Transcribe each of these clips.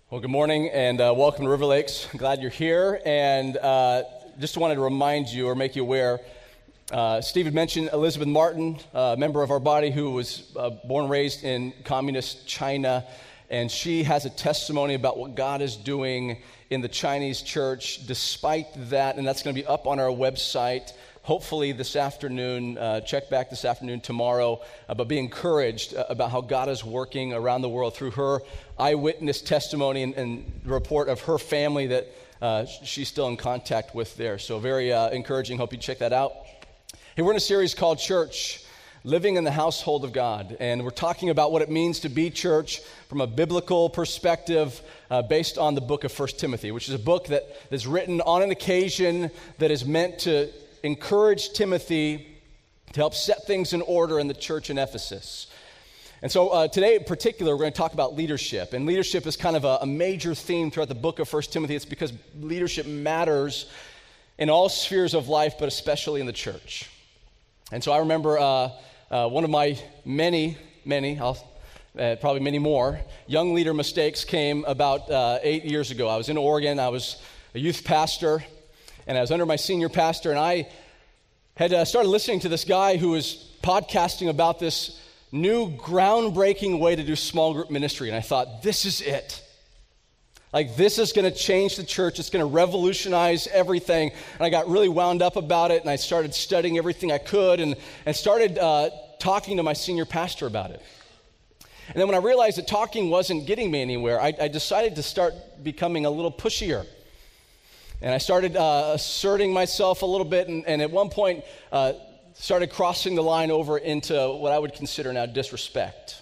Well, good morning and welcome to River Lakes. Glad you're here. And just wanted to remind you or make you aware, Steve had mentioned Elizabeth Martin, a member of our body who was born and raised in communist China. And she has a testimony about what God is doing in the Chinese church despite that. And that's going to be up on our website. Hopefully this afternoon, check back this afternoon, tomorrow, but be encouraged about how God is working around the world through her eyewitness testimony and report of her family that she's still in contact with there. So very encouraging. Hope you check that out. Hey, we're in a series called Church, Living in the Household of God. And we're talking about what it means to be church from a biblical perspective based on the book of 1 Timothy, which is a book that is written on an occasion that is meant to encourage Timothy to help set things in order in the church in Ephesus. And so today in particular, we're going to talk about leadership. And leadership is kind of a major theme throughout the book of 1 Timothy. It's because leadership matters in all spheres of life, but especially in the church. And so I remember one of my many, probably many more, young leader mistakes came about 8 years ago. I was in Oregon. I was a youth pastor. And I was under my senior pastor, and I had started listening to this guy who was podcasting about this new groundbreaking way to do small group ministry. And I thought, this is it. Like, this is going to change the church. It's going to revolutionize everything. And I got really wound up about it, and I started studying everything I could and started talking to my senior pastor about it. And then when I realized that talking wasn't getting me anywhere, I decided to start becoming a little pushier. And I started asserting myself a little bit, and at one point started crossing the line over into what I would consider now disrespect.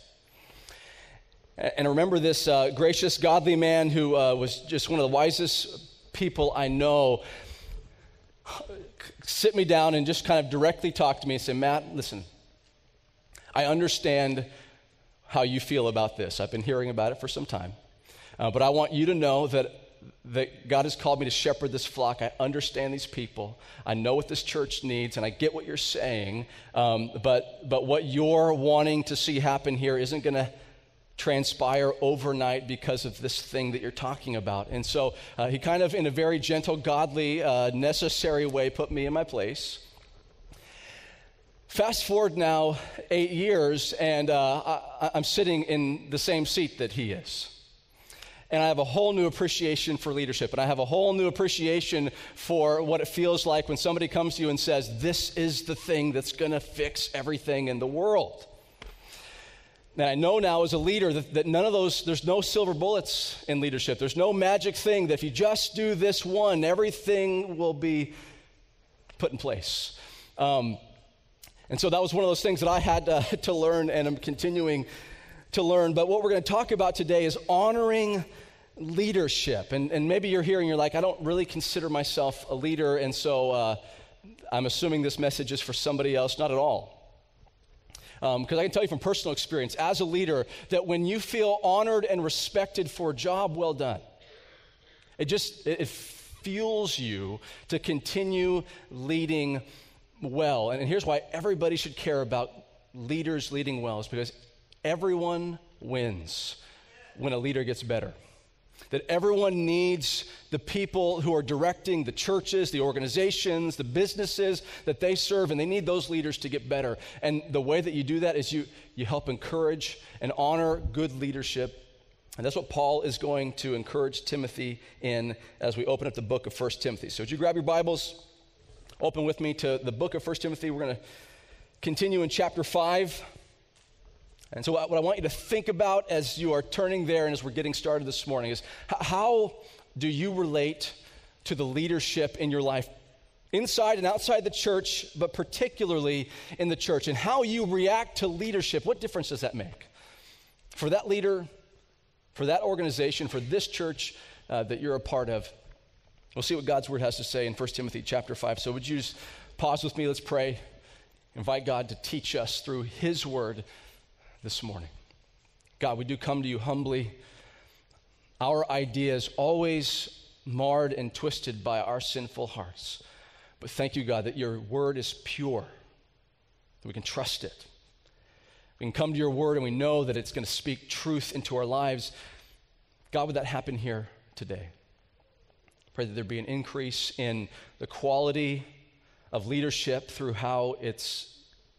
And I remember this gracious, godly man who was just one of the wisest people I know sit me down and just kind of directly talk to me and say, Matt, listen, I understand how you feel about this. I've been hearing about it for some time. But I want you to know that God has called me to shepherd this flock. I understand these people. I know what this church needs, and I get what you're saying. But what you're wanting to see happen here isn't going to transpire overnight because of this thing that you're talking about. And so he kind of, in a very gentle, godly, necessary way, put me in my place. Fast forward now 8 years, and I'm sitting in the same seat that he is. And I have a whole new appreciation for leadership. And I have a whole new appreciation for what it feels like when somebody comes to you and says, this is the thing that's going to fix everything in the world. And I know now as a leader that none of those, there's no silver bullets in leadership. There's no magic thing that if you just do this one, everything will be put in place. And so that was one of those things that I had to learn, and I'm continuing to learn. But what we're going to talk about today is honoring leadership. And maybe you're here and you're like, I don't really consider myself a leader, and so I'm assuming this message is for somebody else. Not at all. Because I can tell you from personal experience, as a leader, that when you feel honored and respected for a job well done, it fuels you to continue leading well. And here's why everybody should care about leaders leading well, is because everyone wins when a leader gets better. That everyone needs the people who are directing the churches, the organizations, the businesses that they serve, and they need those leaders to get better. And the way that you do that is you help encourage and honor good leadership. And that's what Paul is going to encourage Timothy in as we open up the book of 1 Timothy. So would you grab your Bibles, open with me to the book of 1 Timothy. We're going to continue in chapter 5. And so what I want you to think about as you are turning there and as we're getting started this morning is how do you relate to the leadership in your life, inside and outside the church, but particularly in the church, and how you react to leadership. What difference does that make for that leader, for that organization, for this church that you're a part of? We'll see what God's word has to say in 1 Timothy chapter 5. So would you just pause with me? Let's pray. Invite God to teach us through his word this morning. God, we do come to you humbly. Our ideas always marred and twisted by our sinful hearts. But thank you, God, that your word is pure, that we can trust it. We can come to your word and we know that it's going to speak truth into our lives. God, would that happen here today? Pray that there be an increase in the quality of leadership through how it's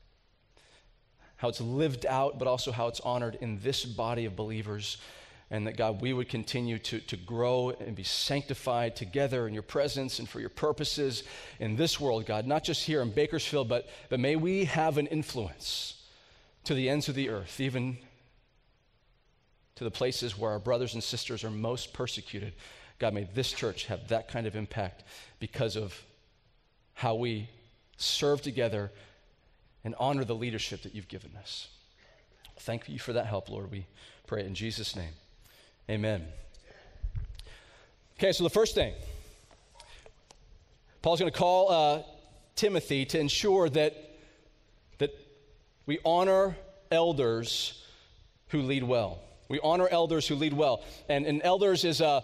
lived out, but also how it's honored in this body of believers. And that, God, we would continue to grow and be sanctified together in your presence and for your purposes in this world, God, not just here in Bakersfield, but may we have an influence to the ends of the earth, even to the places where our brothers and sisters are most persecuted. God, may this church have that kind of impact because of how we serve together and honor the leadership that you've given us. Thank you for that help, Lord. We pray in Jesus' name. Amen. Okay, so the first thing, Paul's going to call Timothy to ensure that we honor elders who lead well. We honor elders who lead well. And elders is a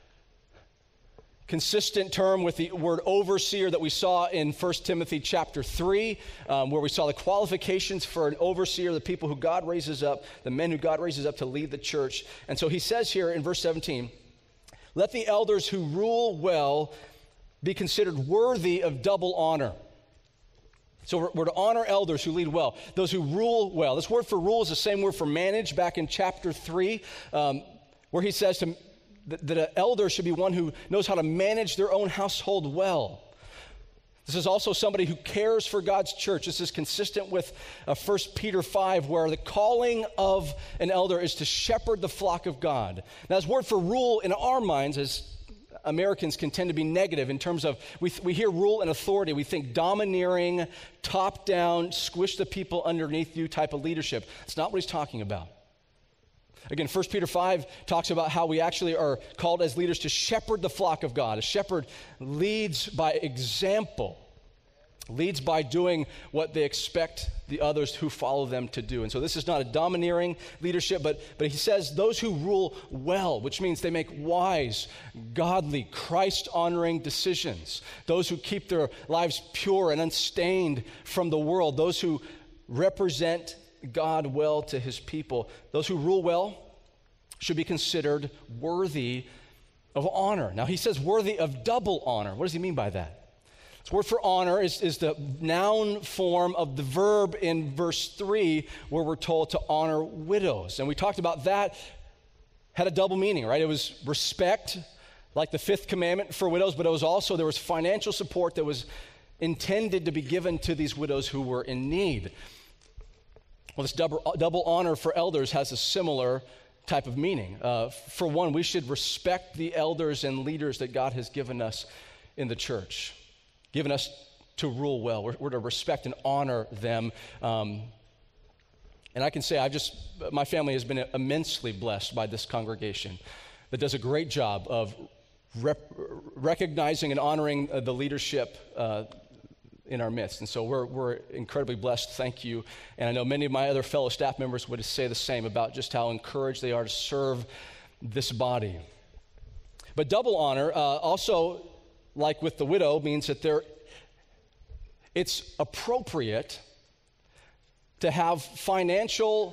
consistent term with the word overseer that we saw in 1 Timothy chapter 3, where we saw the qualifications for an overseer, the people who God raises up, the men who God raises up to lead the church. And so he says here in verse 17, let the elders who rule well be considered worthy of double honor. So we're to honor elders who lead well, those who rule well. This word for rule is the same word for manage back in chapter 3, where he says that an elder should be one who knows how to manage their own household well. This is also somebody who cares for God's church. This is consistent with 1 Peter 5, where the calling of an elder is to shepherd the flock of God. Now, this word for rule in our minds, as Americans, can tend to be negative in terms of, we hear rule and authority. We think domineering, top-down, squish the people underneath you type of leadership. It's not what he's talking about. Again, 1 Peter 5 talks about how we actually are called as leaders to shepherd the flock of God. A shepherd leads by example, leads by doing what they expect the others who follow them to do. And so this is not a domineering leadership, but he says those who rule well, which means they make wise, godly, Christ-honoring decisions. Those who keep their lives pure and unstained from the world. Those who represent God well to his people. Those who rule well should be considered worthy of honor. Now he says worthy of double honor. What does he mean by that? This word for honor is the noun form of the verb in verse 3, where we're told to honor widows. And we talked about that, had a double meaning, right? It was respect, like the fifth commandment for widows, but it was also, there was financial support that was intended to be given to these widows who were in need. Well, this double honor for elders has a similar type of meaning. For one, we should respect the elders and leaders that God has given us in the church, given us to rule well. We're to respect and honor them. And I can say my family has been immensely blessed by this congregation that does a great job of recognizing and honoring the leadership in our midst. And so we're incredibly blessed. Thank you. And I know many of my other fellow staff members would say the same about just how encouraged they are to serve this body. But double honor also, like with the widow, means that it's appropriate to have financial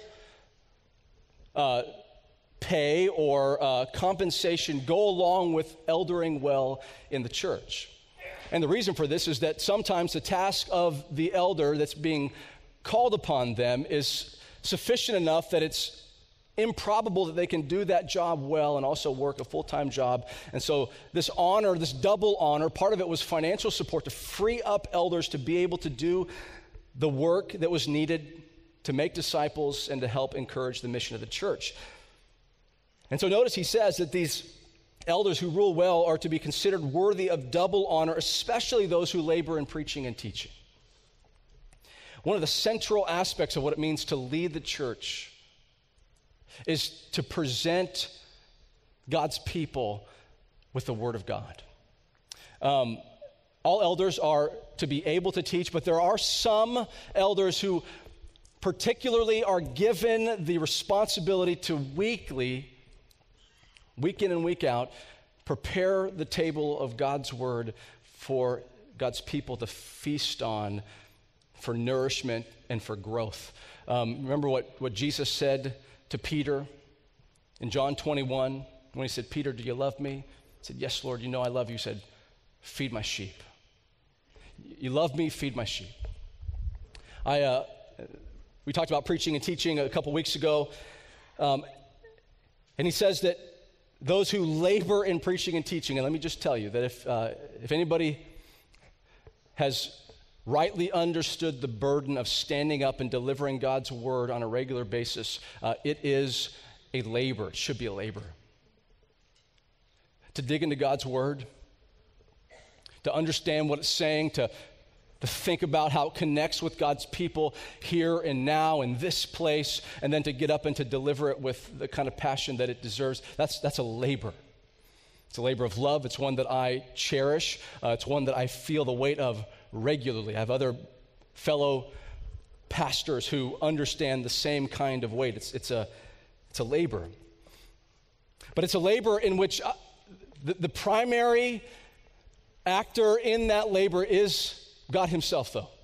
pay or compensation go along with eldering well in the church. And the reason for this is that sometimes the task of the elder that's being called upon them is sufficient enough that it's improbable that they can do that job well and also work a full-time job. And so this honor, this double honor, part of it was financial support to free up elders to be able to do the work that was needed to make disciples and to help encourage the mission of the church. And so notice he says that these elders who rule well are to be considered worthy of double honor, especially those who labor in preaching and teaching. One of the central aspects of what it means to lead the church is to present God's people with the Word of God. All elders are to be able to teach, but there are some elders who particularly are given the responsibility to week in and week out, prepare the table of God's Word for God's people to feast on for nourishment and for growth. Remember what Jesus said to Peter in John 21, When he said, Peter, do you love me? He said, yes, Lord, you know I love you. He said, feed my sheep. You love me, feed my sheep. We talked about preaching and teaching a couple weeks ago, and he says that those who labor in preaching and teaching, and let me just tell you that if anybody has rightly understood the burden of standing up and delivering God's word on a regular basis, it is a labor. It should be a labor. To dig into God's word, to understand what it's saying, to think about how it connects with God's people here and now in this place, and then to get up and to deliver it with the kind of passion that it deserves. That's a labor. It's a labor of love. It's one that I cherish. It's one that I feel the weight of regularly. I have other fellow pastors who understand the same kind of weight. It's a labor. But it's a labor in which the primary actor in that labor is God himself, though.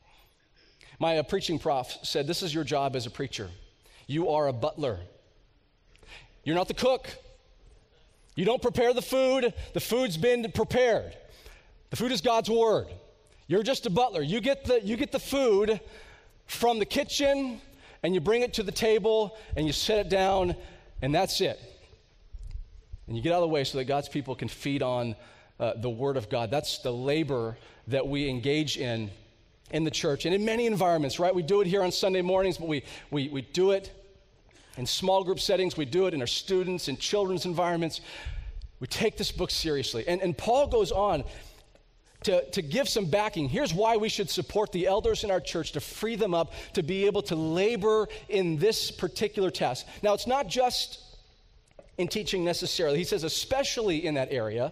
My preaching prof said, this is your job as a preacher. You are a butler. You're not the cook. You don't prepare the food. The food's been prepared. The food is God's word. You're just a butler. You get the food from the kitchen, and you bring it to the table, and you set it down, and that's it. And you get out of the way so that God's people can feed on the word of God. That's the labor that we engage in the church and in many environments, right? We do it here on Sunday mornings, but we do it in small group settings. We do it in our students and children's environments. We take this book seriously. And Paul goes on to give some backing. Here's why we should support the elders in our church, to free them up to be able to labor in this particular task. Now, it's not just in teaching necessarily. He says especially in that area.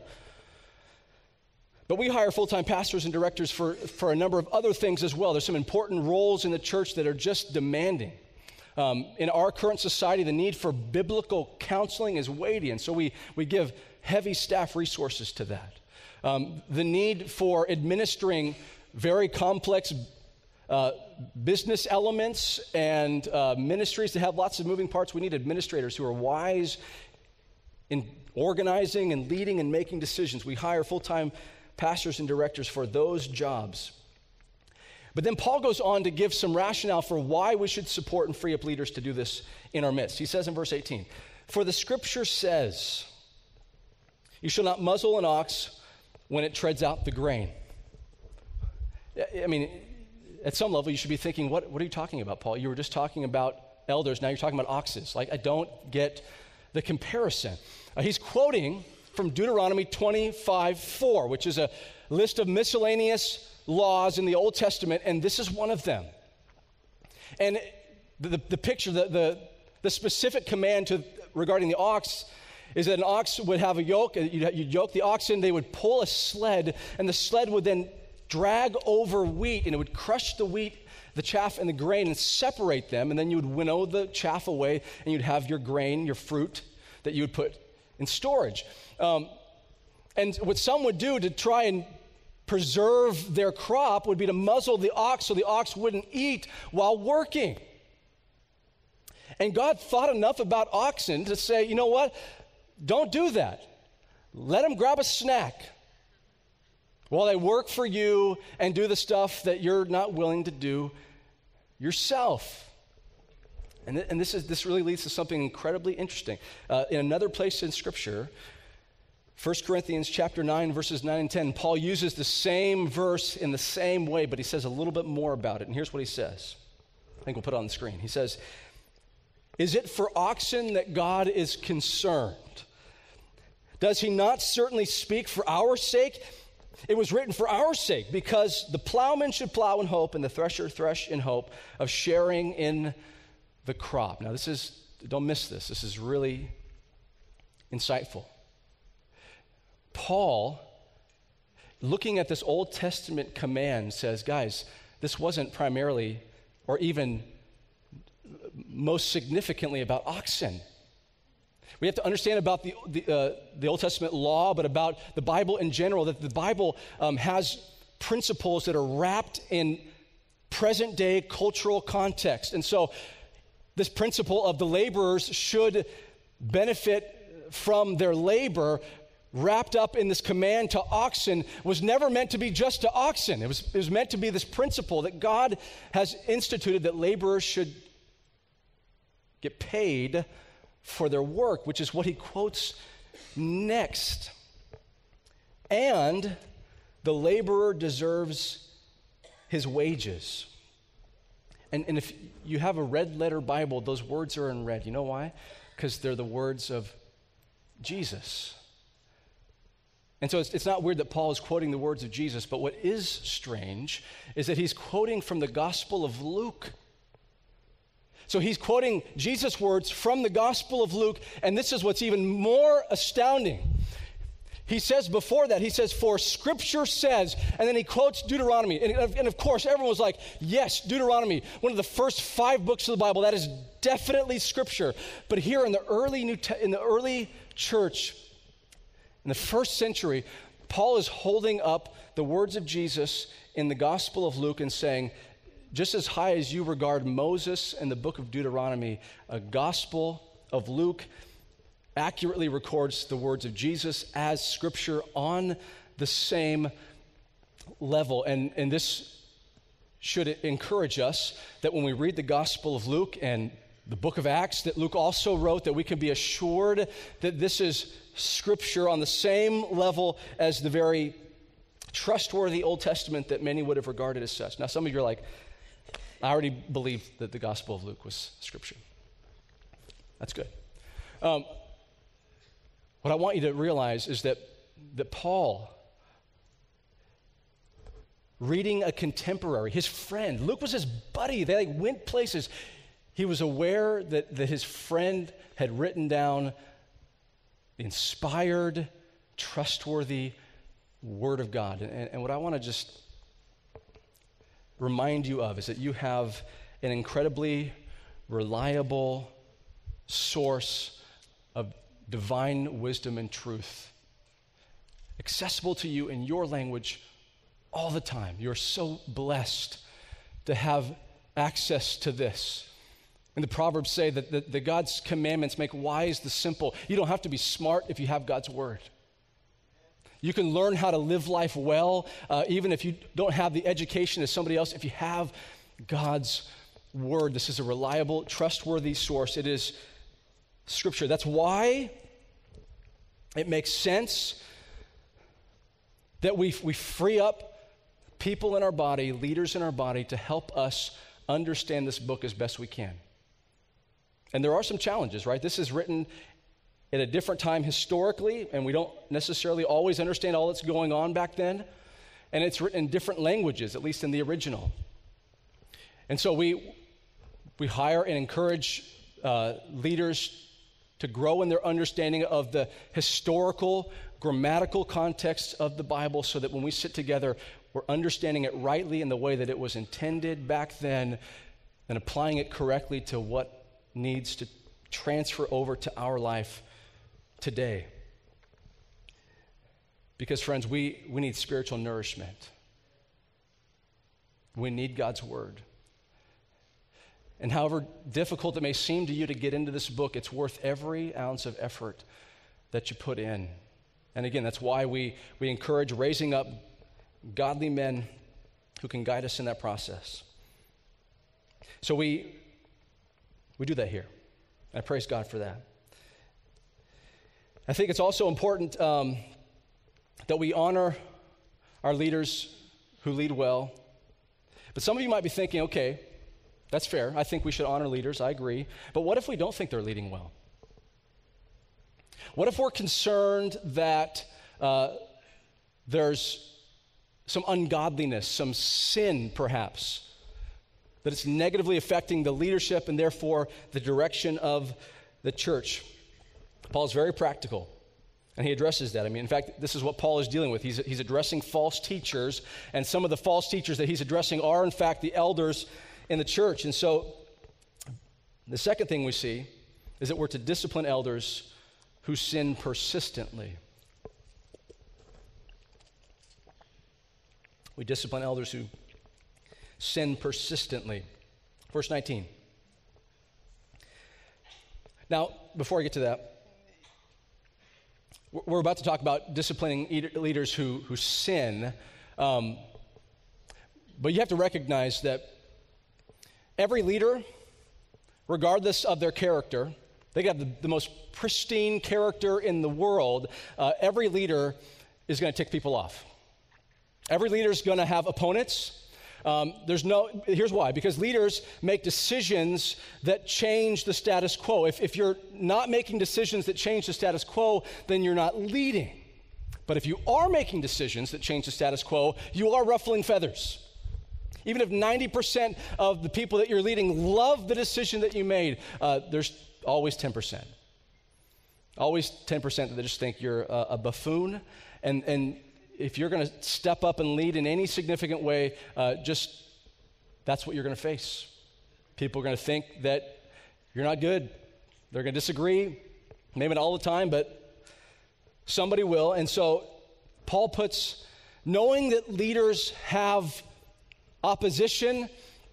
But we hire full-time pastors and directors for a number of other things as well. There's some important roles in the church that are just demanding. In our current society, the need for biblical counseling is weighty, and so we give heavy staff resources to that. The need for administering very complex business elements and ministries that have lots of moving parts. We need administrators who are wise in organizing and leading and making decisions. We hire full-time pastors and directors for those jobs. But then Paul goes on to give some rationale for why we should support and free up leaders to do this in our midst. He says in verse 18, "For the scripture says, you shall not muzzle an ox when it treads out the grain." I mean, at some level you should be thinking, what are you talking about, Paul? You were just talking about elders, now you're talking about oxes. Like, I don't get the comparison. He's quoting from Deuteronomy 25:4, which is a list of miscellaneous laws in the Old Testament, and this is one of them. And the picture, the specific command regarding the ox is that an ox would have a yoke. You'd yoke the oxen, they would pull a sled, and the sled would then drag over wheat, and it would crush the wheat, the chaff, and the grain, and separate them, and then you would winnow the chaff away, and you'd have your grain, your fruit, that you would put in storage. And what some would do to try and preserve their crop would be to muzzle the ox so the ox wouldn't eat while working. And God thought enough about oxen to say, you know what? Don't do that. Let them grab a snack while they work for you and do the stuff that you're not willing to do yourself. And this really leads to something incredibly interesting. In another place in Scripture, 1 Corinthians chapter 9, verses 9 and 10, Paul uses the same verse in the same way, but he says a little bit more about it. And here's what he says. I think we'll put it on the screen. He says, "Is it for oxen that God is concerned? Does he not certainly speak for our sake? It was written for our sake, because the plowman should plow in hope and the thresher thresh in hope of sharing in the crop." Now don't miss this. This is really insightful. Paul, looking at this Old Testament command, says, guys, this wasn't primarily or even most significantly about oxen. We have to understand about the Old Testament law, but about the Bible in general, that the Bible has principles that are wrapped in present-day cultural context. And so this principle of the laborers should benefit from their labor wrapped up in this command to oxen was never meant to be just to oxen. It was meant to be this principle that God has instituted that laborers should get paid for their work, which is what he quotes next. And the laborer deserves his wages. And if you have a red letter Bible, those words are in red. You know why? Because they're the words of Jesus. And so it's not weird that Paul is quoting the words of Jesus, but what is strange is that he's quoting from the Gospel of Luke. So he's quoting Jesus' words from the Gospel of Luke, and this is what's even more astounding. He says before that, he says, for Scripture says, and then he quotes Deuteronomy. And of course, everyone was like, yes, Deuteronomy, one of the first 5 books of the Bible, that is definitely Scripture. But here in the early church, in the first century, Paul is holding up the words of Jesus in the Gospel of Luke and saying, just as high as you regard Moses and the book of Deuteronomy, a Gospel of Luke accurately records the words of Jesus as Scripture on the same level. And this should encourage us that when we read the Gospel of Luke and the book of Acts that Luke also wrote, that we can be assured that this is Scripture on the same level as the very trustworthy Old Testament that many would have regarded as such. Now, some of you are like, I already believe that the Gospel of Luke was Scripture. That's good. What I want you to realize is that Paul, reading a contemporary, his friend, Luke was his buddy. They went places. He was aware that his friend had written down the inspired, trustworthy Word of God. And what I want to just remind you of is that you have an incredibly reliable source of divine wisdom and truth, accessible to you in your language all the time. You're so blessed to have access to this. And the Proverbs say that the God's commandments make wise the simple. You don't have to be smart if you have God's word. You can learn how to live life well, even if you don't have the education as somebody else, if you have God's word. This is a reliable, trustworthy source. It is Scripture. That's why it makes sense that we free up people in our body, leaders in our body, to help us understand this book as best we can. And there are some challenges, right? This is written at a different time historically, and we don't necessarily always understand all that's going on back then. And it's written in different languages, at least in the original. And so we hire and encourage leaders to grow in their understanding of the historical, grammatical context of the Bible so that when we sit together, we're understanding it rightly in the way that it was intended back then and applying it correctly to what needs to transfer over to our life today. Because, friends, we need spiritual nourishment. We need God's word. And however difficult it may seem to you to get into this book, it's worth every ounce of effort that you put in. And again, that's why we encourage raising up godly men who can guide us in that process. So we do that here. I praise God for that. I think it's also important that we honor our leaders who lead well. But some of you might be thinking, okay, that's fair. I think we should honor leaders. I agree. But what if we don't think they're leading well? What if we're concerned that there's some ungodliness, some sin perhaps, that it's negatively affecting the leadership and therefore the direction of the church? Paul's very practical, and he addresses that. I mean, in fact, this is what Paul is dealing with. He's addressing false teachers, and some of the false teachers that he's addressing are, in fact, the elders in the church. And so the second thing we see is that we're to discipline elders who sin persistently. We discipline elders who sin persistently. Verse 19. Now, before I get to that, we're about to talk about disciplining leaders who sin, but you have to recognize that every leader, regardless of their character, they got the most pristine character in the world. Every leader is going to tick people off. Every leader is going to have opponents. Here's why. Because leaders make decisions that change the status quo. If you're not making decisions that change the status quo, then you're not leading. But if you are making decisions that change the status quo, you are ruffling feathers. Even if 90% of the people that you're leading love the decision that you made, there's always 10%. Always 10% that just think you're a buffoon. And if you're going to step up and lead in any significant way, that's what you're going to face. People are going to think that you're not good. They're going to disagree, maybe not all the time, but somebody will. And so Paul puts, knowing that leaders have opposition,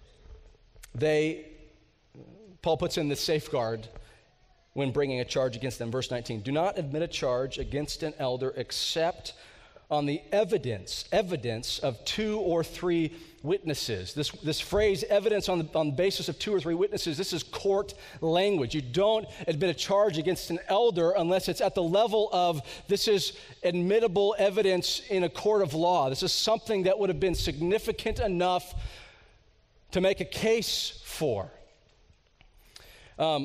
Paul puts in the safeguard when bringing a charge against them. Verse 19, do not admit a charge against an elder except on the evidence of 2 or 3 witnesses. This phrase, evidence on the basis of 2 or 3 witnesses, this is court language. You don't admit a charge against an elder unless it's at the level of this is admittable evidence in a court of law. This is something that would have been significant enough to make a case for. And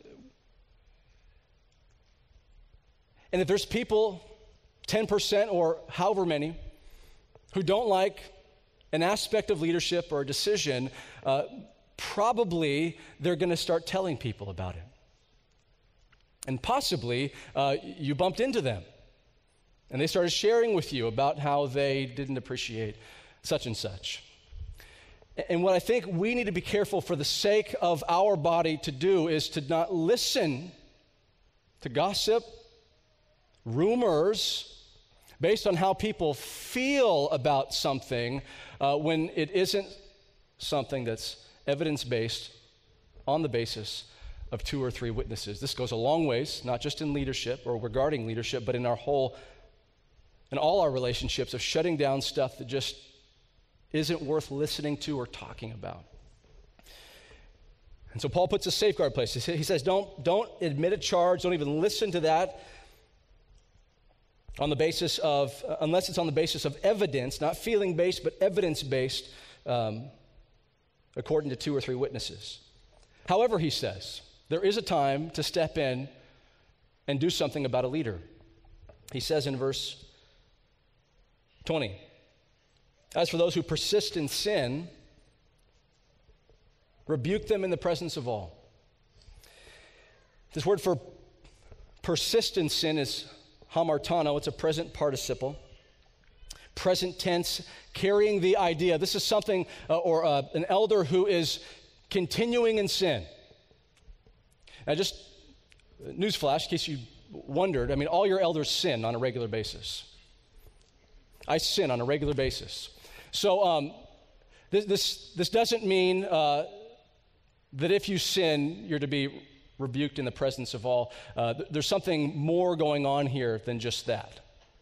if there's people, 10% or however many, who don't like an aspect of leadership or a decision, probably they're going to start telling people about it. And possibly you bumped into them and they started sharing with you about how they didn't appreciate such and such. And what I think we need to be careful for the sake of our body to do is to not listen to gossip, rumors, based on how people feel about something when it isn't something that's evidence-based on the basis of 2 or 3 witnesses. This goes a long ways, not just in leadership or regarding leadership, but in all our relationships of shutting down stuff that just isn't worth listening to or talking about. And so Paul puts a safeguard in place. He says, don't admit a charge, don't even listen to that on the basis of, unless it's on the basis of evidence, not feeling-based, but evidence-based, according to 2 or 3 witnesses. However, he says, there is a time to step in and do something about a leader. He says in verse 20, as for those who persist in sin, rebuke them in the presence of all. This word for persist in sin is hamartano. It's a present participle. Present tense, carrying the idea. This is something, an elder who is continuing in sin. Now just, newsflash, in case you wondered, all your elders sin on a regular basis. I sin on a regular basis. So this doesn't mean that if you sin, you're to be rebuked in the presence of all. There's something more going on here than just that.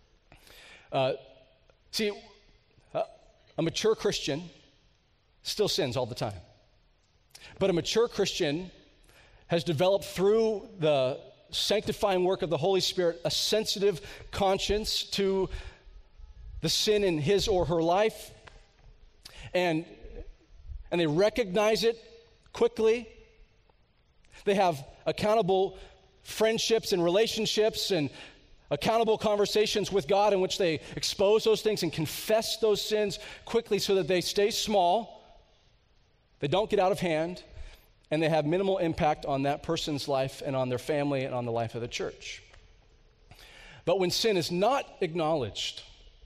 See, a mature Christian still sins all the time. But a mature Christian has developed through the sanctifying work of the Holy Spirit a sensitive conscience to the sin in his or her life, and they recognize it quickly. They have accountable friendships and relationships and accountable conversations with God in which they expose those things and confess those sins quickly so that they stay small, they don't get out of hand, and they have minimal impact on that person's life and on their family and on the life of the church. But when sin is not acknowledged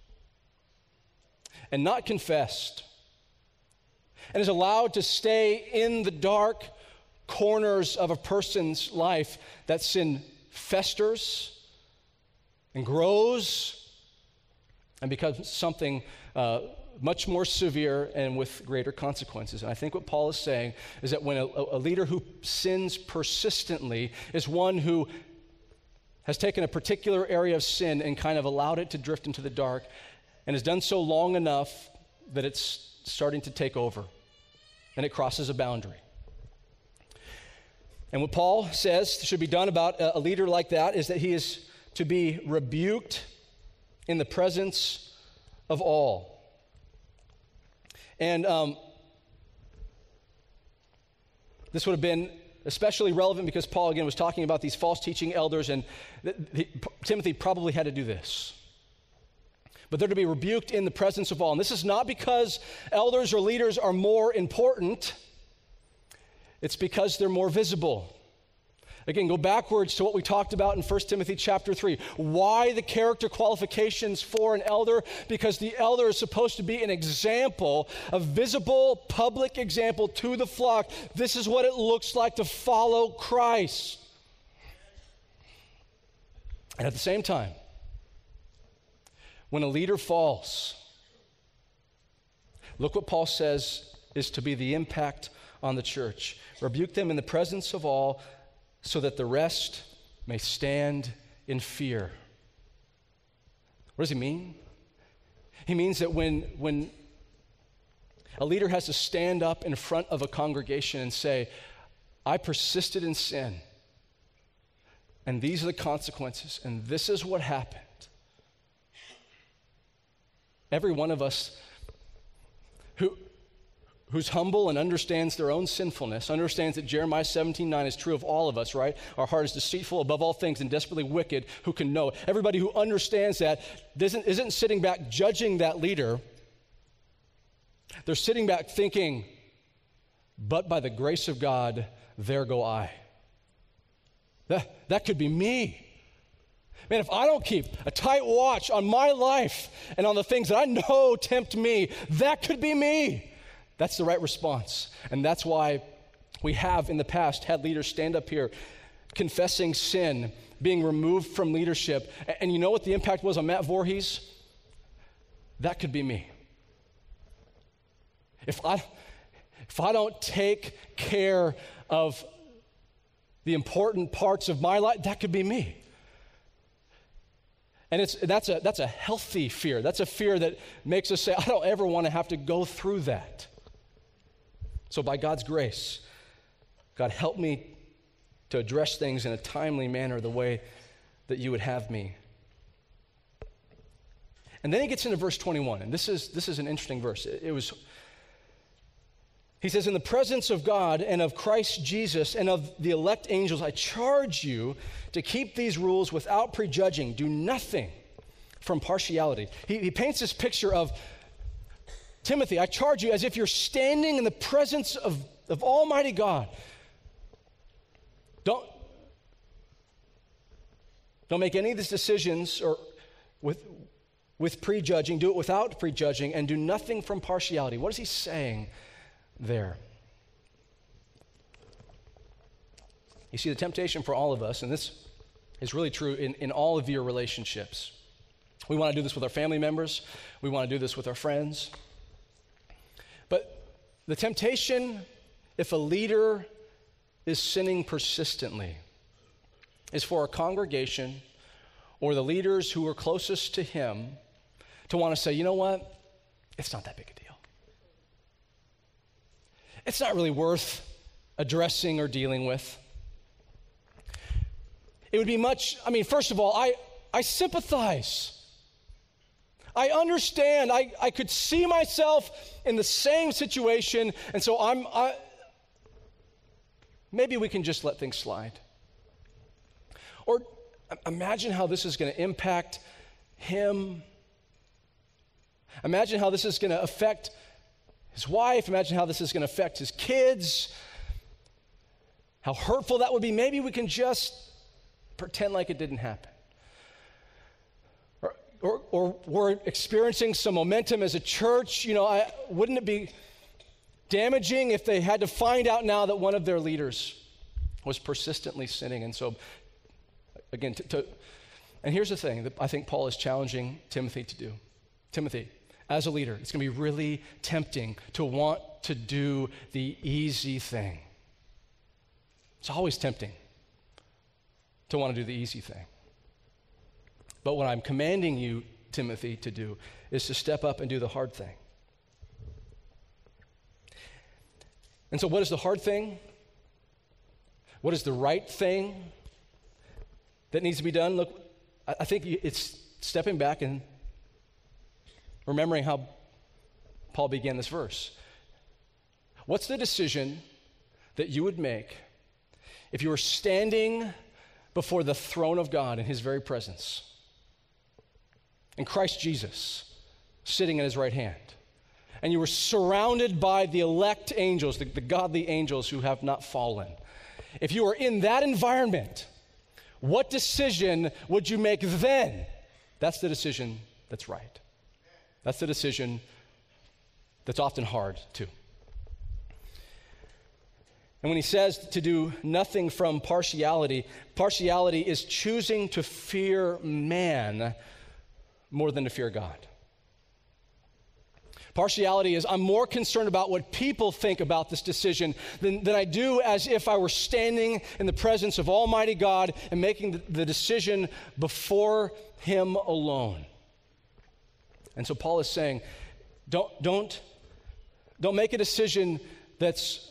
and not confessed and is allowed to stay in the dark corners of a person's life, that sin festers and grows and becomes something much more severe and with greater consequences. And I think what Paul is saying is that when a leader who sins persistently is one who has taken a particular area of sin and kind of allowed it to drift into the dark, and has done so long enough that it's starting to take over, and it crosses a boundary. And what Paul says should be done about a leader like that is that he is to be rebuked in the presence of all. And this would have been especially relevant because Paul, again, was talking about these false teaching elders, and Timothy probably had to do this. But they're to be rebuked in the presence of all. And this is not because elders or leaders are more important. It's because they're more visible. Again, go backwards to what we talked about in 1 Timothy chapter 3. Why the character qualifications for an elder? Because the elder is supposed to be an example, a visible public example to the flock. This is what it looks like to follow Christ. And at the same time, when a leader falls, look what Paul says is to be the impact on the church. Rebuke them in the presence of all, so that the rest may stand in fear. What does he mean? He means that when a leader has to stand up in front of a congregation and say, I persisted in sin, and these are the consequences, and this is what happened. Every one of us who's humble and understands their own sinfulness, understands that Jeremiah 17:9 is true of all of us, right? Our heart is deceitful above all things and desperately wicked. Who can know? Everybody who understands that isn't sitting back judging that leader. They're sitting back thinking, but by the grace of God, there go I. That could be me. Man, if I don't keep a tight watch on my life and on the things that I know tempt me, that could be me. That's the right response. And that's why we have in the past had leaders stand up here confessing sin, being removed from leadership. And you know what the impact was on Matt Voorhees? That could be me. If I don't take care of the important parts of my life, that could be me. And that's a healthy fear. That's a fear that makes us say, I don't ever want to have to go through that. So by God's grace, God, help me to address things in a timely manner the way that you would have me. And then he gets into verse 21, and this is an interesting verse. He says, in the presence of God and of Christ Jesus and of the elect angels, I charge you to keep these rules without prejudging. Do nothing from partiality. He paints this picture of, Timothy, I charge you as if you're standing in the presence of Almighty God. Don't make any of these decisions or with prejudging. Do it without prejudging, and do nothing from partiality. What is he saying there? You see, the temptation for all of us, and this is really true in all of your relationships. We want to do this with our family members. We want to do this with our friends. But the temptation, if a leader is sinning persistently, is for a congregation or the leaders who are closest to him to want to say, you know what? It's not that big a deal. It's not really worth addressing or dealing with. It would be first of all, I sympathize. I understand. I could see myself in the same situation, and so maybe we can just let things slide. Or imagine how this is going to impact him. Imagine how this is going to affect his wife. Imagine how this is going to affect his kids. How hurtful that would be. Maybe we can just pretend like it didn't happen. Or we're experiencing some momentum as a church. Wouldn't it be damaging if they had to find out now that one of their leaders was persistently sinning? And so, again, and here's the thing that I think Paul is challenging Timothy to do. Timothy, as a leader, it's going to be really tempting to want to do the easy thing. It's always tempting to want to do the easy thing. But what I'm commanding you, Timothy, to do is to step up and do the hard thing. And so what is the hard thing? What is the right thing that needs to be done? Look, I think it's stepping back and remembering how Paul began this verse. What's the decision that you would make if you were standing before the throne of God in his very presence, and Christ Jesus sitting at his right hand, and you were surrounded by the elect angels, the godly angels who have not fallen? If you were in that environment, what decision would you make then? That's the decision that's right. That's the decision that's often hard too. And when he says to do nothing from partiality, partiality is choosing to fear man more than to fear God. Partiality is I'm more concerned about what people think about this decision than I do as if I were standing in the presence of Almighty God and making the decision before him alone. And so Paul is saying, don't make a decision that's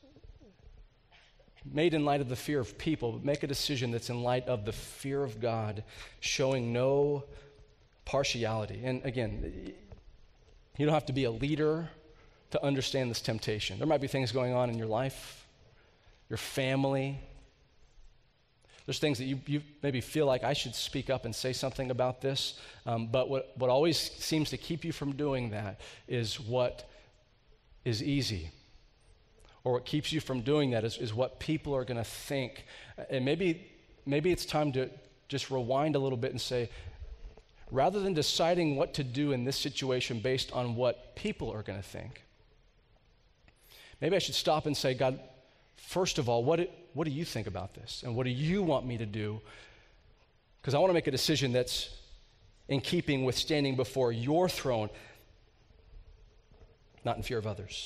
made in light of the fear of people, but make a decision that's in light of the fear of God, showing no partiality. And again, you don't have to be a leader to understand this temptation. There might be things going on in your life, your family. There's things that you maybe feel like I should speak up and say something about this, but what always seems to keep you from doing that is what is easy. Or what keeps you from doing that is what people are going to think. And maybe it's time to just rewind a little bit and say, rather than deciding what to do in this situation based on what people are going to think, maybe I should stop and say, God, first of all, what do you think about this? And what do you want me to do? Because I want to make a decision that's in keeping with standing before your throne, not in fear of others.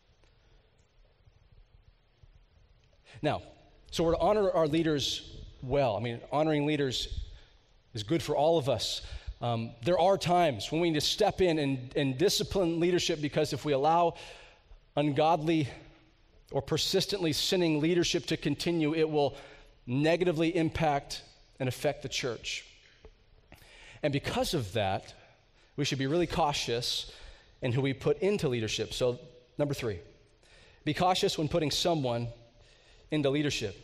Now, so we're to honor our leaders well. I mean, honoring leaders is good for all of us. There are times when we need to step in and discipline leadership, because if we allow ungodly or persistently sinning leadership to continue, it will negatively impact and affect the church. And because of that, we should be really cautious in who we put into leadership. So, number 3, be cautious when putting someone into leadership.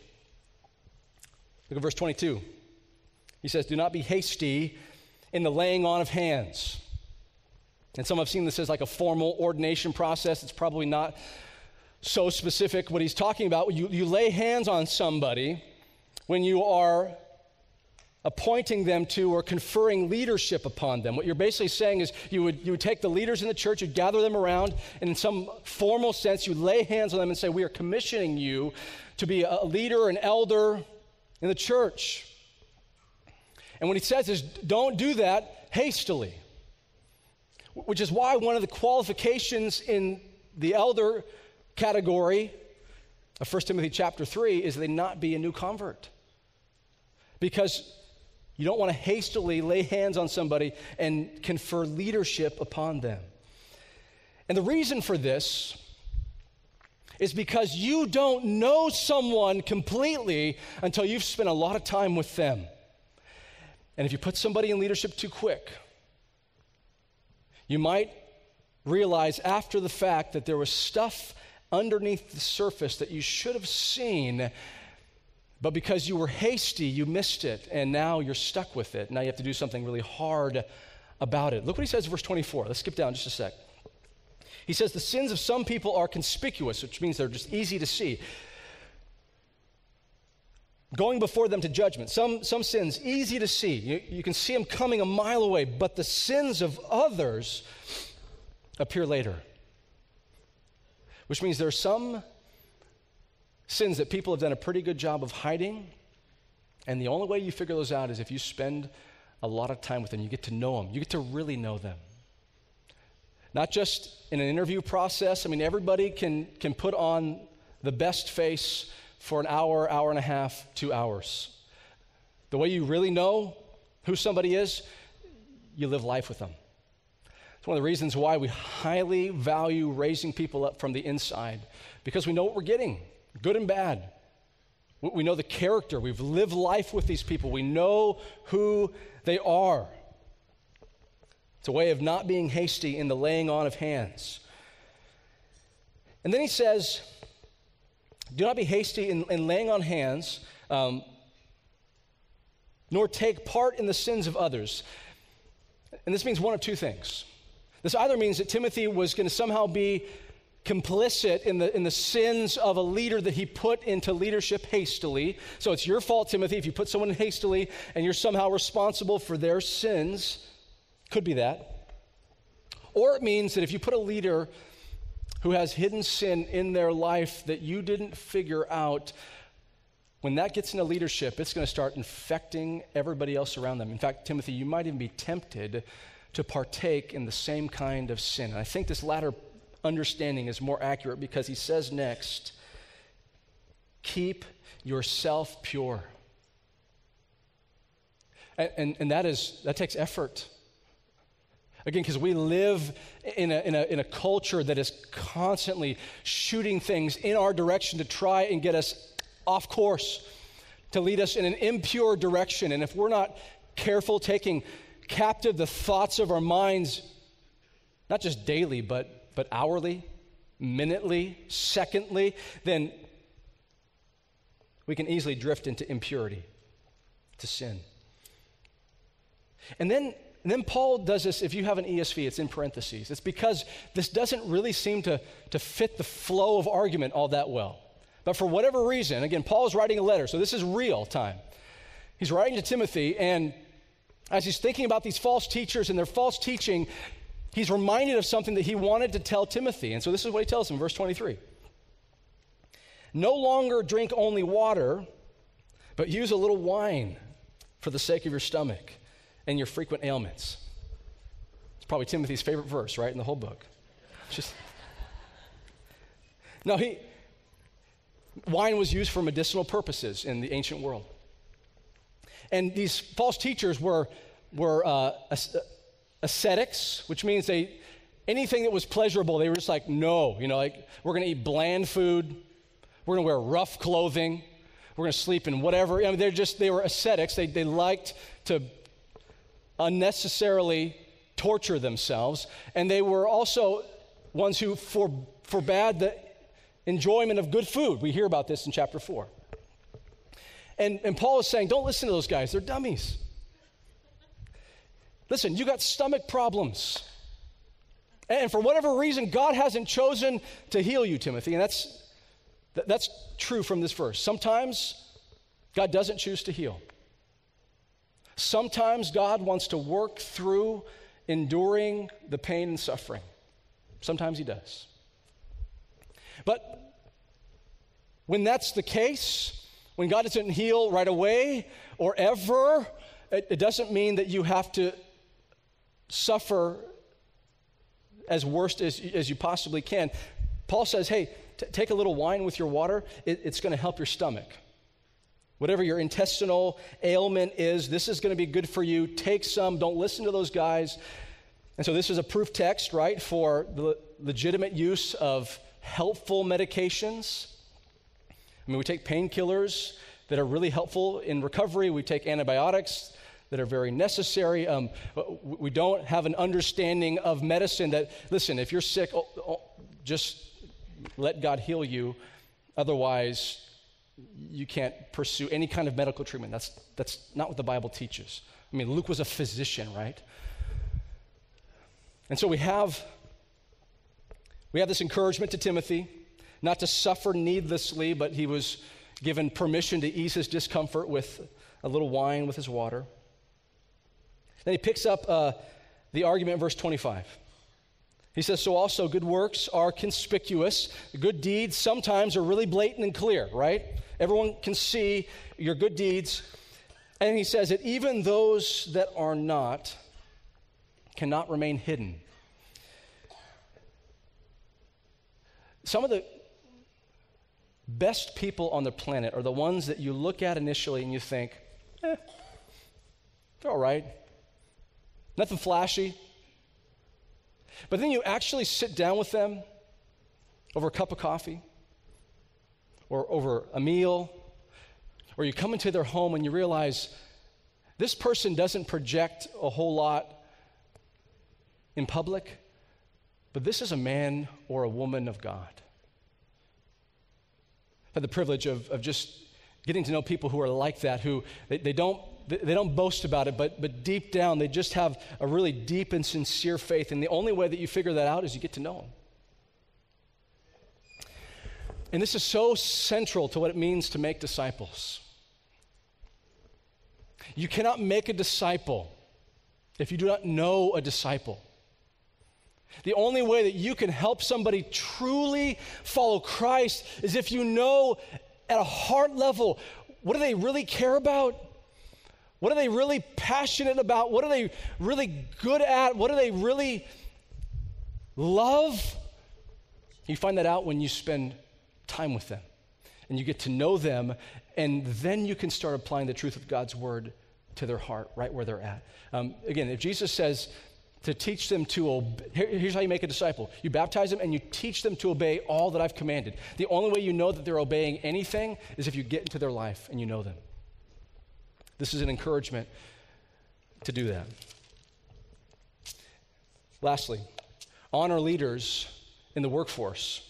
Look at verse 22. He says, do not be hasty in the laying on of hands. And some have seen this as like a formal ordination process. It's probably not so specific what he's talking about. You lay hands on somebody when you are appointing them to or conferring leadership upon them. What you're basically saying is you would take the leaders in the church, you'd gather them around, and in some formal sense, you lay hands on them and say, we are commissioning you to be a leader, an elder in the church. And what he says is, don't do that hastily, which is why one of the qualifications in the elder category of 1 Timothy chapter 3 is they not be a new convert. Because you don't want to hastily lay hands on somebody and confer leadership upon them. And the reason for this is because you don't know someone completely until you've spent a lot of time with them. And if you put somebody in leadership too quick, you might realize after the fact that there was stuff underneath the surface that you should have seen, but because you were hasty, you missed it, and now you're stuck with it. Now you have to do something really hard about it. Look what he says in verse 24. Let's skip down just a sec. He says, the sins of some people are conspicuous, which means they're just easy to see, going before them to judgment. Some sins, easy to see. You can see them coming a mile away, but the sins of others appear later. Which means there are some sins that people have done a pretty good job of hiding, and the only way you figure those out is if you spend a lot of time with them. You get to know them. You get to really know them. Not just in an interview process. I mean, everybody can put on the best face for an hour, hour and a half, 2 hours. The way you really know who somebody is, you live life with them. It's one of the reasons why we highly value raising people up from the inside, because we know what we're getting, good and bad. We know the character. We've lived life with these people. We know who they are. It's a way of not being hasty in the laying on of hands. And then he says, do not be hasty in laying on hands, nor take part in the sins of others. And this means one of two things. This either means that Timothy was going to somehow be complicit in the sins of a leader that he put into leadership hastily. So it's your fault, Timothy, if you put someone in hastily and you're somehow responsible for their sins. Could be that. Or it means that if you put a leader who has hidden sin in their life that you didn't figure out, when that gets into leadership, it's going to start infecting everybody else around them. In fact, Timothy, you might even be tempted to partake in the same kind of sin. And I think this latter understanding is more accurate because he says next, keep yourself pure. And that takes effort. Again, because we live in a culture that is constantly shooting things in our direction to try and get us off course, to lead us in an impure direction. And if we're not careful taking captive the thoughts of our minds, not just daily, but hourly, minutely, secondly, then we can easily drift into impurity, to sin. And then Paul does this. If you have an ESV, it's in parentheses. It's because this doesn't really seem to fit the flow of argument all that well. But for whatever reason, again, Paul is writing a letter, so this is real time. He's writing to Timothy, and as he's thinking about these false teachers and their false teaching, he's reminded of something that he wanted to tell Timothy. And so this is what he tells him in verse 23. No longer drink only water, but use a little wine for the sake of your stomach and your frequent ailments. It's probably Timothy's favorite verse, right, in the whole book. Wine was used for medicinal purposes in the ancient world. And these false teachers were ascetics, which means anything that was pleasurable, they were just like, no, we're going to eat bland food, we're going to wear rough clothing, we're going to sleep in whatever. They were ascetics. They liked to unnecessarily torture themselves, and they were also ones who forbade the enjoyment of good food. We hear about this in chapter 4. And Paul is saying, don't listen to those guys. They're dummies. Listen, you got stomach problems. And for whatever reason, God hasn't chosen to heal you, Timothy. And that's true from this verse. Sometimes God doesn't choose to heal. Sometimes God wants to work through enduring the pain and suffering. Sometimes he does. But when that's the case, when God doesn't heal right away or ever, it doesn't mean that you have to suffer as worst as you possibly can. Paul says, hey, take a little wine with your water. It's going to help your stomach. Whatever your intestinal ailment is, this is going to be good for you. Take some. Don't listen to those guys. And so this is a proof text, right, for the legitimate use of helpful medications. I mean, we take painkillers that are really helpful in recovery. We take antibiotics that are very necessary. We don't have an understanding of medicine that, listen, if you're sick, just let God heal you. Otherwise, you can't pursue any kind of medical treatment. That's not what the Bible teaches. I mean, Luke was a physician, right? And so we have this encouragement to Timothy not to suffer needlessly, but he was given permission to ease his discomfort with a little wine with his water. Then he picks up the argument in verse 25. He says, so also good works are conspicuous. Good deeds sometimes are really blatant and clear, right? Everyone can see your good deeds. And he says that even those that are not cannot remain hidden. Some of the best people on the planet are the ones that you look at initially and you think, They're all right. Nothing flashy. But then you actually sit down with them over a cup of coffee or over a meal, or you come into their home and you realize this person doesn't project a whole lot in public, but this is a man or a woman of God. I've had the privilege of just getting to know people who are like that, who they don't boast about it, but deep down they just have a really deep and sincere faith, and the only way that you figure that out is you get to know them. And this is so central to what it means to make disciples. You cannot make a disciple if you do not know a disciple. The only way that you can help somebody truly follow Christ is if you know at a heart level, what do they really care about? What are they really passionate about? What are they really good at? What do they really love? You find that out when you spend time with them and you get to know them, and then you can start applying the truth of God's word to their heart right where they're at. Again, if Jesus says to teach them to obey, here's how you make a disciple. You baptize them and you teach them to obey all that I've commanded. The only way you know that they're obeying anything is if you get into their life and you know them. This is an encouragement to do that. Lastly, honor leaders in the workforce.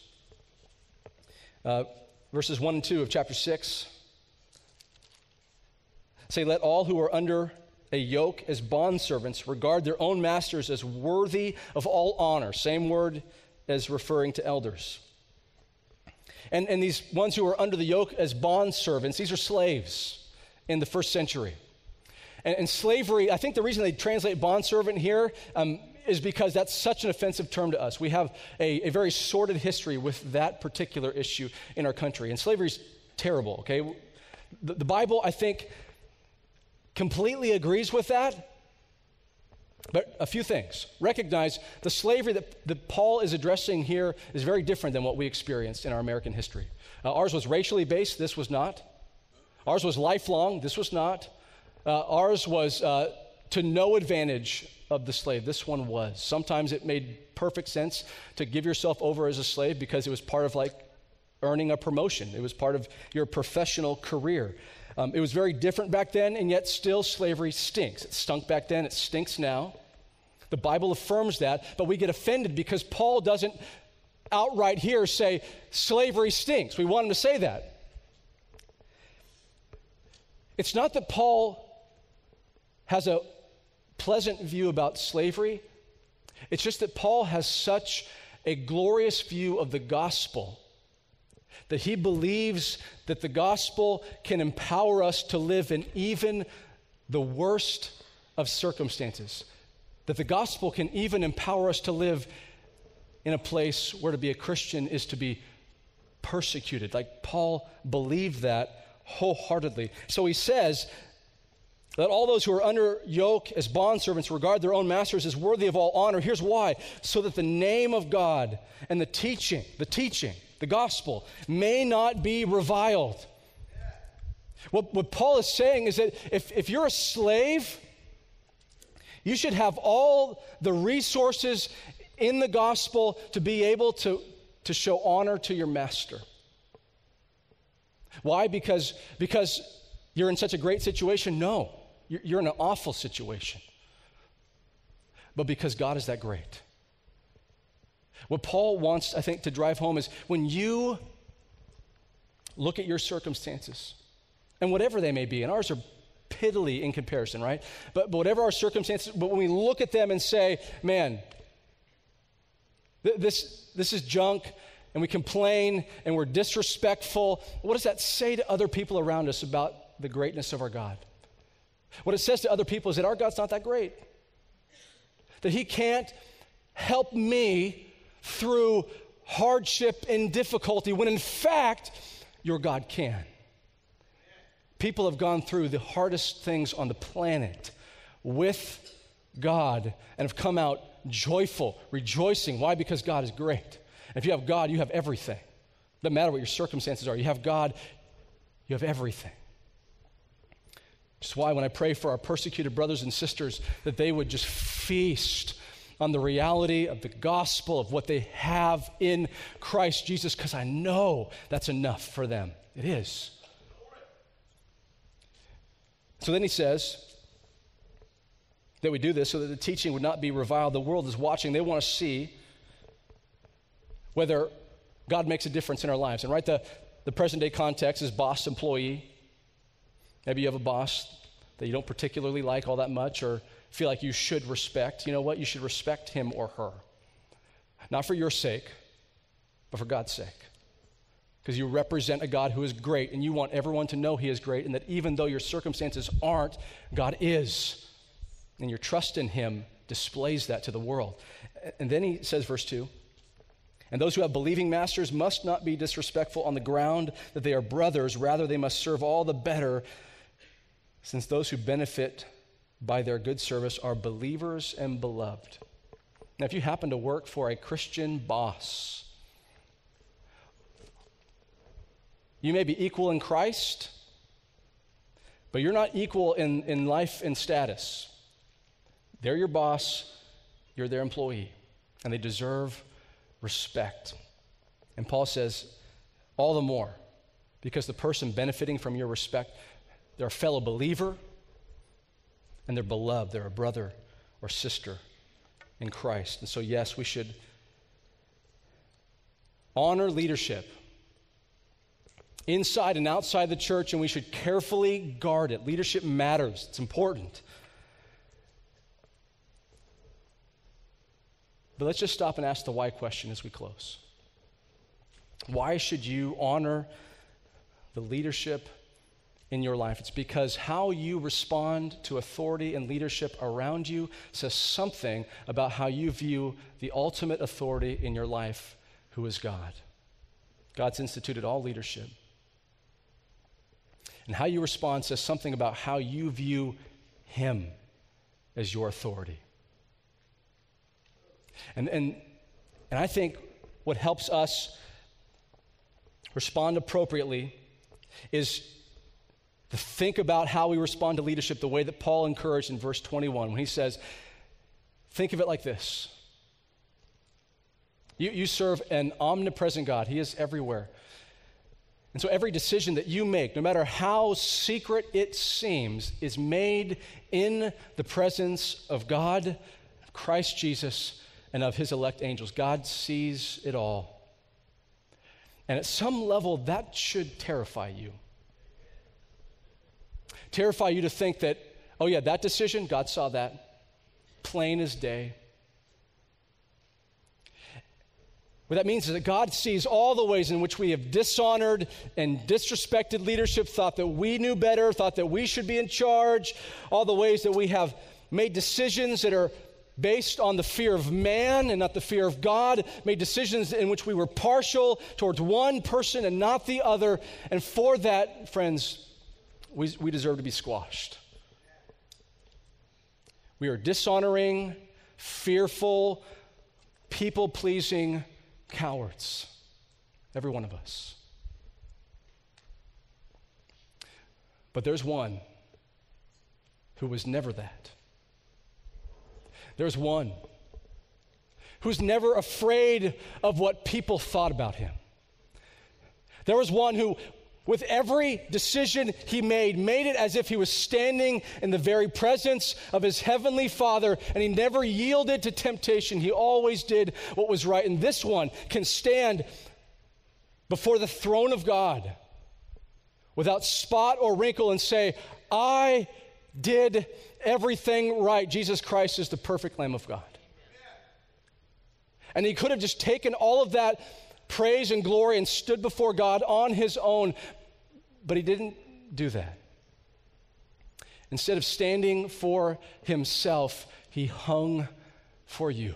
Verses 1 and 2 of chapter 6 say, let all who are under a yoke as bondservants regard their own masters as worthy of all honor. Same word as referring to elders. And these ones who are under the yoke as bondservants, these are slaves in the first century. And slavery, I think the reason they translate bondservant here is because that's such an offensive term to us. We have a very sordid history with that particular issue in our country. And slavery's terrible, okay? The Bible, I think, completely agrees with that. But a few things. Recognize the slavery that Paul is addressing here is very different than what we experienced in our American history. Ours was racially based. This was not. Ours was lifelong. This was not. Ours was to no advantage of the slave. This one was. Sometimes it made perfect sense to give yourself over as a slave because it was part of like earning a promotion. It was part of your professional career. It was very different back then, and yet still slavery stinks. It stunk back then, it stinks now. The Bible affirms that, but we get offended because Paul doesn't outright here say slavery stinks. We want him to say that. It's not that Paul has a pleasant view about slavery. It's just that Paul has such a glorious view of the gospel that he believes that the gospel can empower us to live in even the worst of circumstances. That the gospel can even empower us to live in a place where to be a Christian is to be persecuted. Like Paul believed that wholeheartedly. So he says, let all those who are under yoke as bondservants regard their own masters as worthy of all honor. Here's why. So that the name of God and the teaching, the gospel, may not be reviled. What Paul is saying is that if you're a slave, you should have all the resources in the gospel to be able to show honor to your master. Why? Because you're in such a great situation? No, you're in an awful situation. But because God is that great. What Paul wants, I think, to drive home is when you look at your circumstances, and whatever they may be, and ours are piddly in comparison, right? But whatever our circumstances, but when we look at them and say, man, this is junk, and we complain, and we're disrespectful, what does that say to other people around us about the greatness of our God? What it says to other people is that our God's not that great. That he can't help me through hardship and difficulty, when in fact, your God can. People have gone through the hardest things on the planet with God and have come out joyful, rejoicing. Why? Because God is great. And if you have God, you have everything. Doesn't matter what your circumstances are. You have God, you have everything. That's why when I pray for our persecuted brothers and sisters, that they would just feast on the reality of the gospel, of what they have in Christ Jesus, because I know that's enough for them. It is. So then he says that we do this so that the teaching would not be reviled. The world is watching. They want to see whether God makes a difference in our lives. And right, the present day context is boss-employee. Maybe you have a boss that you don't particularly like all that much or feel like you should respect. You know what? You should respect him or her. Not for your sake, but for God's sake. Because you represent a God who is great, and you want everyone to know he is great, and that even though your circumstances aren't, God is. And your trust in him displays that to the world. And then he says, verse 2, and those who have believing masters must not be disrespectful on the ground that they are brothers. Rather, they must serve all the better, since those who benefit by their good service are believers and beloved. Now, if you happen to work for a Christian boss, you may be equal in Christ, but you're not equal in life and status. They're your boss, you're their employee, and they deserve respect. And Paul says, all the more, because the person benefiting from your respect, they're a fellow believer, and they're beloved. They're a brother or sister in Christ. And so, yes, we should honor leadership inside and outside the church, and we should carefully guard it. Leadership matters. It's important. But let's just stop and ask the why question as we close. Why should you honor the leadership in your life? It's because how you respond to authority and leadership around you says something about how you view the ultimate authority in your life, who is God. God's instituted all leadership. And how you respond says something about how you view him as your authority. And I think what helps us respond appropriately is to think about how we respond to leadership the way that Paul encouraged in verse 21 when he says, think of it like this. You serve an omnipresent God. He is everywhere. And so every decision that you make, no matter how secret it seems, is made in the presence of God, Christ Jesus, and of his elect angels. God sees it all. And at some level, that should terrify you. Terrify you to think that, oh yeah, that decision, God saw that. Plain as day. What that means is that God sees all the ways in which we have dishonored and disrespected leadership, thought that we knew better, thought that we should be in charge, all the ways that we have made decisions that are based on the fear of man and not the fear of God, made decisions in which we were partial towards one person and not the other. And for that, friends, we deserve to be squashed. We are dishonoring, fearful, people-pleasing cowards. Every one of us. But there's one who was never that. There's one who's never afraid of what people thought about him. There was one who, with every decision he made it as if he was standing in the very presence of his heavenly Father, and he never yielded to temptation. He always did what was right. And this one can stand before the throne of God without spot or wrinkle and say, I did everything right. Jesus Christ is the perfect Lamb of God. And he could have just taken all of that praise and glory and stood before God on his own, but he didn't do that. Instead of standing for himself, he hung for you.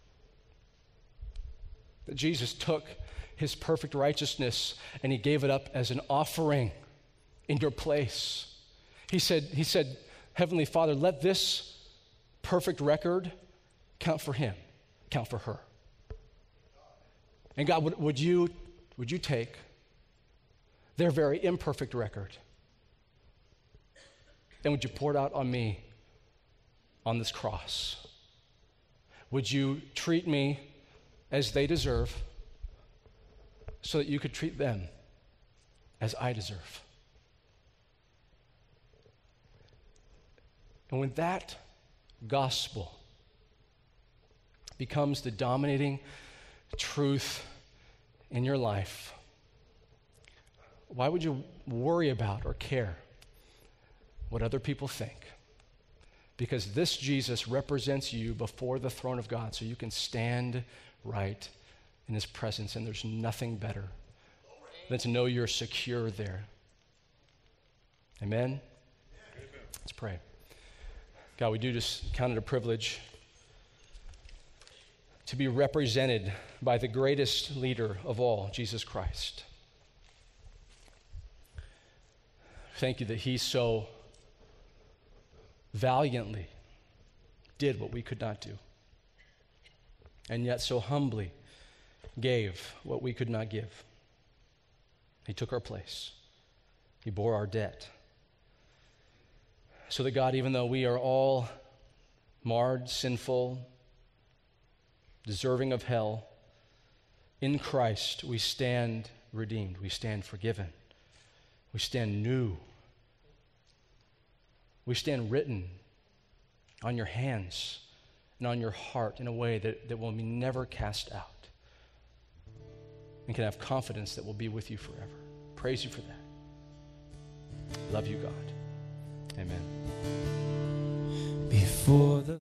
That Jesus took his perfect righteousness and he gave it up as an offering in your place. He said, Heavenly Father, let this perfect record count for him, count for her. And God, would you take their very imperfect record And would you pour it out on me on this cross? Would you treat me as they deserve so that you could treat them as I deserve? And when that gospel becomes the dominating truth in your life, why would you worry about or care what other people think? Because this Jesus represents you before the throne of God, so you can stand right in his presence, and there's nothing better than to know you're secure there. Amen? Let's pray. God, we do just count it a privilege to be represented by the greatest leader of all, Jesus Christ. Thank you that he so valiantly did what we could not do, and yet so humbly gave what we could not give. He took our place. He bore our debt. So that, God, even though we are all marred, sinful, deserving of hell, in Christ we stand redeemed. We stand forgiven. We stand new. We stand written on your hands and on your heart in a way that will be never cast out, and can have confidence that we'll be with you forever. Praise you for that. Love you, God. Amen. Before the